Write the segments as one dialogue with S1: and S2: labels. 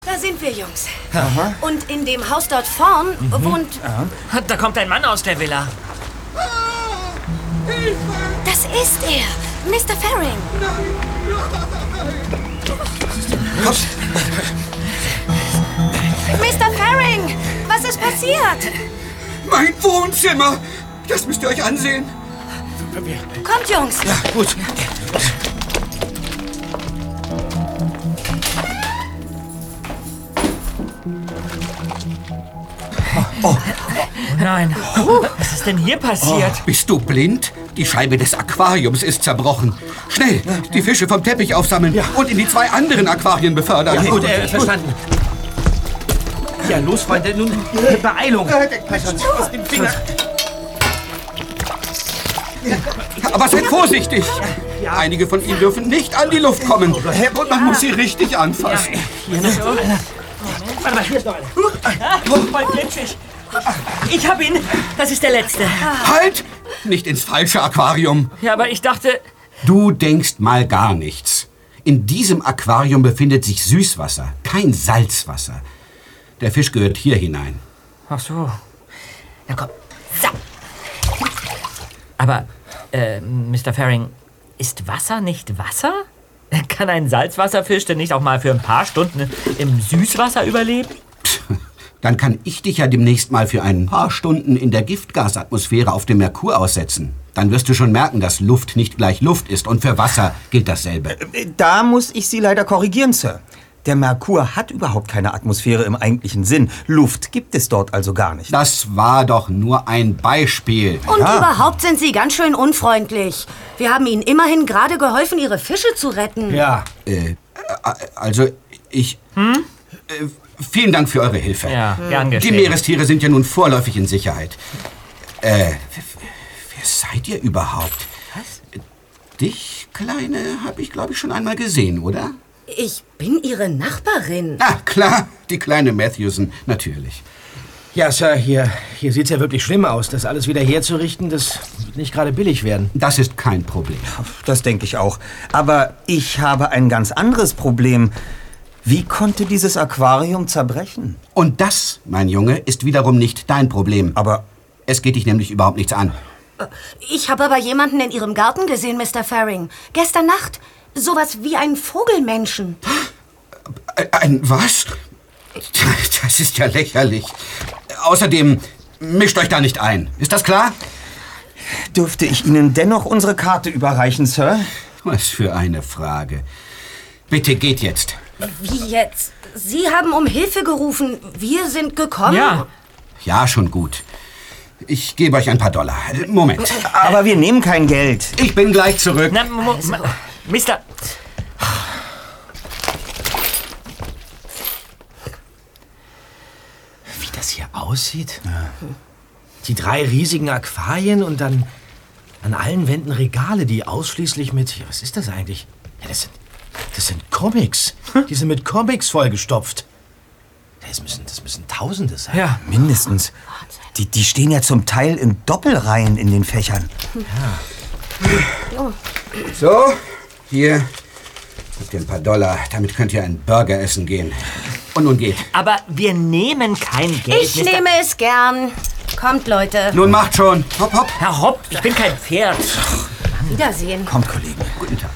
S1: Da sind wir, Jungs. Aha. Und in dem Haus dort vorn wohnt...
S2: Aha. Da kommt ein Mann aus der Villa.
S1: Das ist er, Mr. Faring. Mr. Faring, was ist passiert?
S3: Mein Wohnzimmer! Das müsst ihr euch ansehen.
S1: Kommt, Jungs.
S3: Ja, gut.
S2: Oh nein, was ist denn hier passiert?
S3: Oh, bist du blind? Die Scheibe des Aquariums ist zerbrochen. Schnell, die Fische vom Teppich aufsammeln und in die 2 anderen Aquarien befördern.
S4: Ja, gut, verstanden. Ja, los, Freunde, nun Beeilung. Aus dem Finger.
S3: Aber seid vorsichtig. Einige von ihnen dürfen nicht an die Luft kommen. Und man muss sie richtig anfassen.
S2: Hier noch so. Warte mal, hier ist noch einer. Voll glitschig. Ich hab ihn. Das ist der letzte.
S3: Halt! Nicht ins falsche Aquarium.
S2: Ja, aber ich dachte...
S3: Du denkst mal gar nichts. In diesem Aquarium befindet sich Süßwasser, kein Salzwasser. Der Fisch gehört hier hinein.
S2: Ach so. Na komm. So. Aber, Mr. Faring, ist Wasser nicht Wasser? Kann ein Salzwasserfisch denn nicht auch mal für ein paar Stunden im Süßwasser überleben?
S3: Dann kann ich dich ja demnächst mal für ein paar Stunden in der Giftgasatmosphäre auf dem Merkur aussetzen. Dann wirst du schon merken, dass Luft nicht gleich Luft ist. Und für Wasser gilt dasselbe.
S5: Da muss ich Sie leider korrigieren, Sir. Der Merkur hat überhaupt keine Atmosphäre im eigentlichen Sinn. Luft gibt es dort also gar nicht.
S3: Das war doch nur ein Beispiel.
S1: Und überhaupt sind Sie ganz schön unfreundlich. Wir haben Ihnen immerhin gerade geholfen, Ihre Fische zu retten.
S4: Ja.
S3: Also, ich... vielen Dank für eure Hilfe.
S2: Ja, gern geschehen.
S3: Die Meerestiere sind ja nun vorläufig in Sicherheit. Wer seid ihr überhaupt?
S2: Was?
S3: Dich, Kleine, habe ich, glaube ich, schon einmal gesehen, oder?
S1: Ich bin Ihre Nachbarin.
S3: Ah, klar, die kleine Matthewson, natürlich.
S4: Ja, Sir, hier sieht's ja wirklich schlimm aus. Das alles wieder herzurichten, das wird nicht gerade billig werden.
S3: Das ist kein Problem.
S5: Das denke ich auch. Aber ich habe ein ganz anderes Problem. Wie konnte dieses Aquarium zerbrechen?
S3: Und das, mein Junge, ist wiederum nicht dein Problem.
S5: Aber
S3: es geht dich nämlich überhaupt nichts an.
S1: Ich habe aber jemanden in Ihrem Garten gesehen, Mr. Faring. Gestern Nacht. Sowas wie einen Vogelmenschen.
S3: Ein was? Das ist ja lächerlich. Außerdem, mischt euch da nicht ein. Ist das klar?
S5: Dürfte ich Ihnen dennoch unsere Karte überreichen, Sir?
S3: Was für eine Frage. Bitte geht jetzt.
S1: Wie jetzt? Sie haben um Hilfe gerufen. Wir sind gekommen.
S2: Ja.
S3: Ja, schon gut. Ich gebe euch ein paar $. Moment.
S5: Aber wir nehmen kein Geld.
S3: Ich bin gleich zurück.
S2: Na, Mister...
S4: Wie das hier aussieht? Ja. Die 3 riesigen Aquarien und dann an allen Wänden Regale, die ausschließlich mit... Ja, was ist das eigentlich? Ja, das sind Comics. Die sind mit Comics vollgestopft. Das müssen Tausende sein.
S2: Ja.
S5: Mindestens. Die stehen ja zum Teil in Doppelreihen in den Fächern.
S3: Ja. So, hier habt ihr ein paar $. Damit könnt ihr einen Burger essen gehen. Und nun geht.
S2: Aber wir nehmen kein Geld,
S1: Ich nehme es gern. Kommt, Leute.
S3: Nun macht schon. Hopp, hopp.
S2: Herr Hopp, ich bin kein Pferd.
S1: Wiedersehen.
S5: Kommt, Kollegen.
S3: Guten Tag.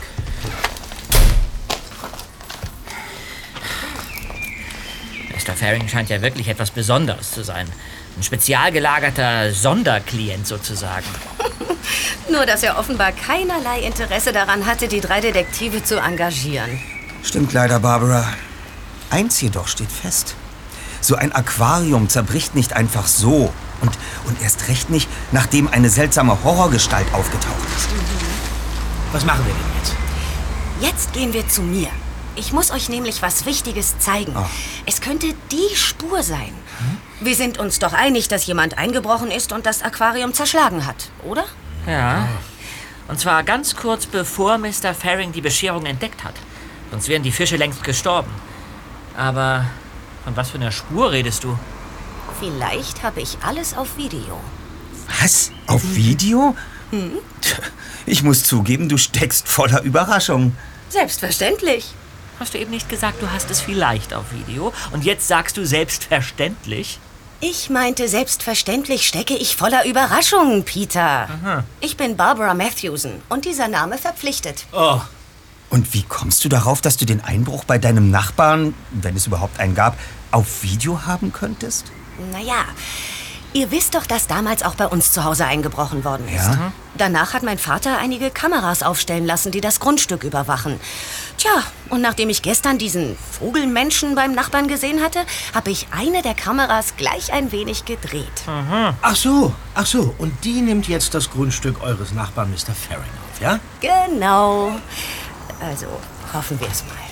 S2: Mr. Faring scheint ja wirklich etwas Besonderes zu sein. Ein spezial gelagerter Sonderklient sozusagen.
S1: Nur, dass er offenbar keinerlei Interesse daran hatte, die 3 Detektive zu engagieren.
S5: Stimmt leider, Barbara. Eins jedoch steht fest. So ein Aquarium zerbricht nicht einfach so. Und erst recht nicht, nachdem eine seltsame Horrorgestalt aufgetaucht ist.
S4: Was machen wir denn jetzt?
S1: Jetzt gehen wir zu mir. Ich muss euch nämlich was Wichtiges zeigen.
S5: Oh.
S1: Es könnte die Spur sein. Wir sind uns doch einig, dass jemand eingebrochen ist und das Aquarium zerschlagen hat, oder?
S2: Ja. Und zwar ganz kurz bevor Mr. Faring die Bescherung entdeckt hat. Sonst wären die Fische längst gestorben. Aber von was für einer Spur redest du?
S1: Vielleicht habe ich alles auf Video.
S5: Was? Auf Video? Ich muss zugeben, du steckst voller Überraschung.
S1: Selbstverständlich.
S2: Hast du eben nicht gesagt, du hast es vielleicht auf Video? Und jetzt sagst du selbstverständlich?
S1: Ich meinte, selbstverständlich stecke ich voller Überraschungen, Peter.
S2: Aha.
S1: Ich bin Barbara Matthewson und dieser Name verpflichtet.
S4: Oh,
S5: Und wie kommst du darauf, dass du den Einbruch bei deinem Nachbarn, wenn es überhaupt einen gab, auf Video haben könntest?
S1: Naja, ihr wisst doch, dass damals auch bei uns zu Hause eingebrochen worden ist.
S5: Ja.
S1: Danach hat mein Vater einige Kameras aufstellen lassen, die das Grundstück überwachen. Tja, und nachdem ich gestern diesen Vogelmenschen beim Nachbarn gesehen hatte, habe ich eine der Kameras gleich ein wenig gedreht.
S4: ach so. Und die nimmt jetzt das Grundstück eures Nachbarn Mr. Faring auf, ja?
S1: Genau. Also, hoffen wir es mal.